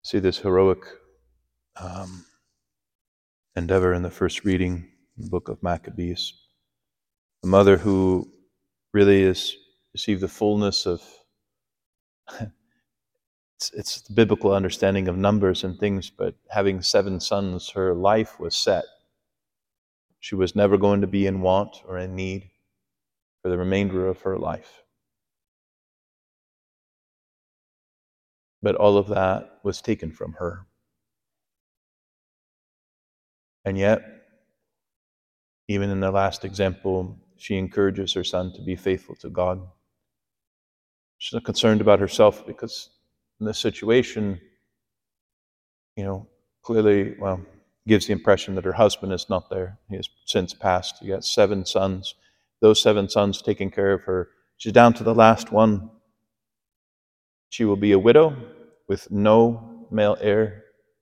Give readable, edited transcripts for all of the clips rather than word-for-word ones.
See this heroic endeavor in the first reading, the book of Maccabees. The mother who really is received the fullness of it's the biblical understanding of numbers and things, but having 7 sons, her life was set. She was never going to be in want or in need for the remainder of her life. But all of that was taken from her. And yet, even in the last example, she encourages her son to be faithful to God. She's not concerned about herself because in this situation, clearly, gives the impression that her husband is not there. He has since passed. He got 7 sons. Those 7 sons taking care of her. She's down to the last one. She will be a widow with no male heir.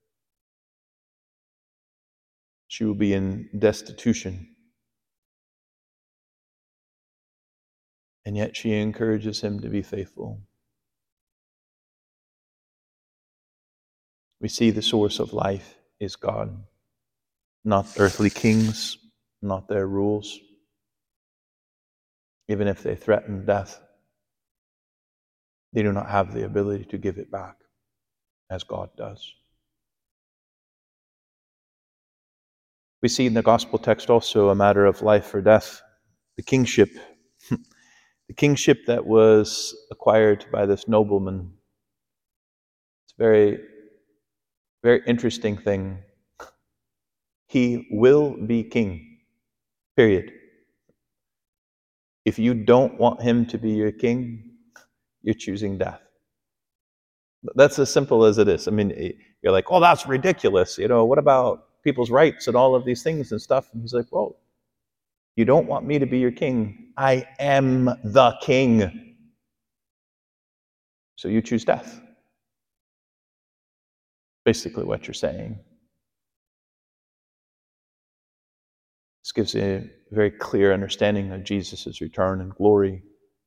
She will be in destitution. And yet she encourages him to be faithful. We see the source of life is God, not earthly kings, not their rules. Even if they threaten death, they do not have the ability to give it back as God does. We see in the gospel text also a matter of life or death, the kingship. The kingship that was acquired by this nobleman. It's a very, very interesting thing. He will be king, period. If you don't want him to be your king, you're choosing death. That's as simple as it is. I mean, you're like, oh, that's ridiculous. What about people's rights and all of these things and stuff? And he's like, well, you don't want me to be your king. I am the king. So you choose death. Basically what you're saying. This gives a very clear understanding of Jesus' return and glory.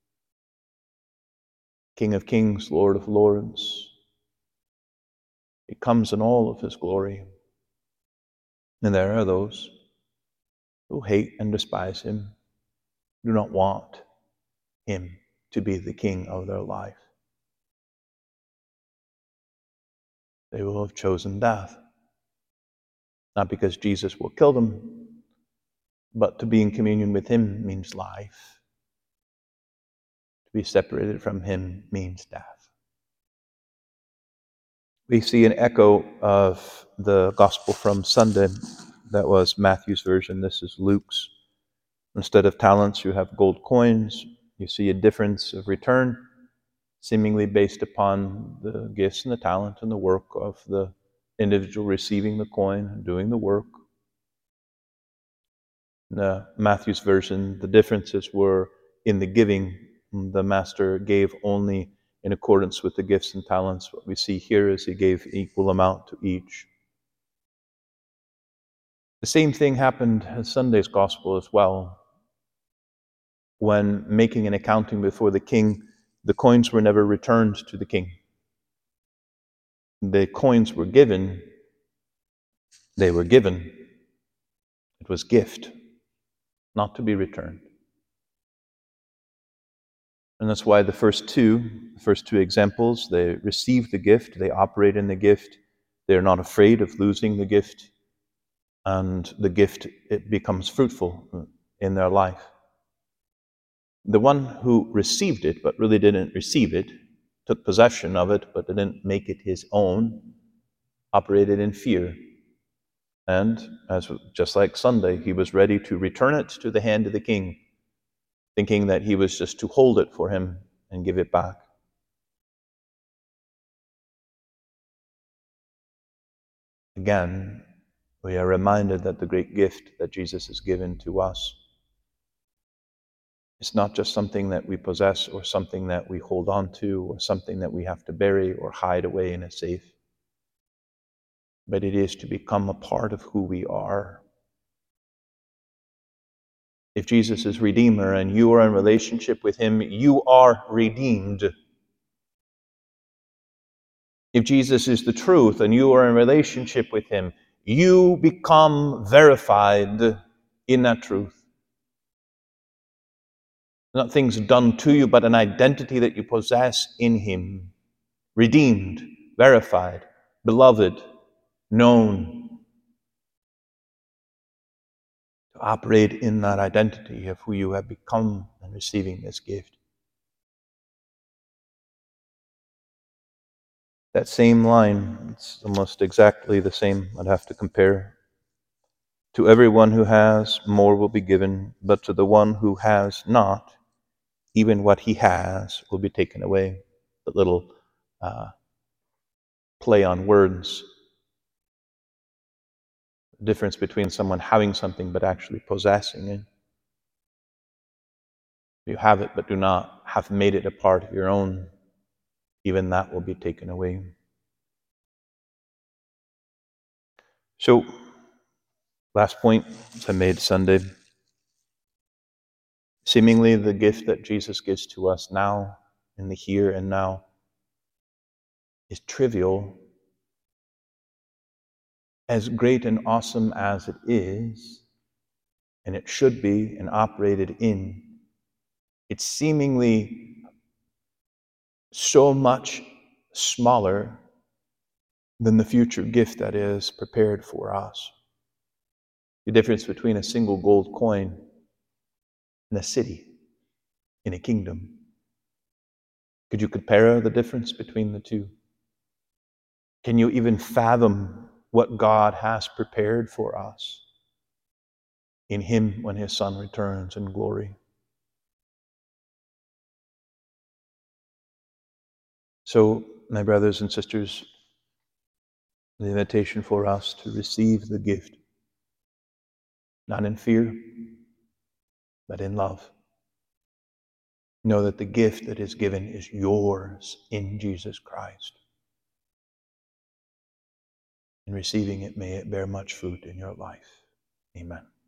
King of kings, Lord of lords. He comes in all of his glory. And there are those who hate and despise him, do not want him to be the king of their life. They will have chosen death. Not because Jesus will kill them, but to be in communion with him means life. To be separated from him means death. We see an echo of the gospel from Sunday. That was Matthew's version. This is Luke's. Instead of talents, you have gold coins. You see a difference of return, seemingly based upon the gifts and the talent and the work of the individual receiving the coin and doing the work. In Matthew's version, the differences were in the giving. The master gave only in accordance with the gifts and talents. What we see here is he gave equal amount to each. The same thing happened in Sunday's gospel as well. When making an accounting before the king, the coins were never returned to the king. The coins were given. They were given. It was gift, not to be returned. And that's why the first two examples, they receive the gift, they operate in the gift, they're not afraid of losing the gift, and the gift, it becomes fruitful in their life. The one who received it but really didn't receive it, took possession of it but didn't make it his own, operated in fear. And just like Sunday, he was ready to return it to the hand of the king, thinking that he was just to hold it for him and give it back. Again, we are reminded that the great gift that Jesus has given to us is not just something that we possess or something that we hold on to or something that we have to bury or hide away in a safe, but it is to become a part of who we are. If Jesus is Redeemer and you are in relationship with him, you are redeemed. If Jesus is the truth and you are in relationship with him, you become verified in that truth. Not things done to you, but an identity that you possess in him. Redeemed, verified, beloved, known. To operate in that identity of who you have become and receiving this gift. That same line, it's almost exactly the same. I'd have to compare. To everyone who has, more will be given, but to the one who has not, even what he has will be taken away. The little play on words. The difference between someone having something but actually possessing it. You have it but do not have made it a part of your own, even that will be taken away. So, last point I made Sunday. Seemingly the gift that Jesus gives to us now, in the here and now, is trivial. As great and awesome as it is, and it should be and operated in, it's seemingly so much smaller than the future gift that is prepared for us. The difference between a single gold coin and a city in a kingdom. Could you compare the difference between the two? Can you even fathom what God has prepared for us in him when his Son returns in glory? So, my brothers and sisters, the invitation for us to receive the gift, not in fear, but in love. Know that the gift that is given is yours in Jesus Christ. In receiving it, may it bear much fruit in your life. Amen.